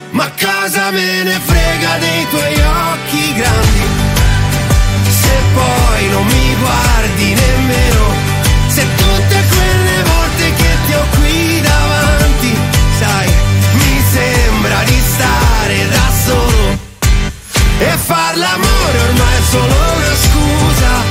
Ma cosa me ne frega dei tuoi occhi grandi, se poi non mi guardi nemmeno, se tutte quelle volte che ti ho qui davanti, sai, mi sembra di stare da solo, e far l'amore ormai è solo una scusa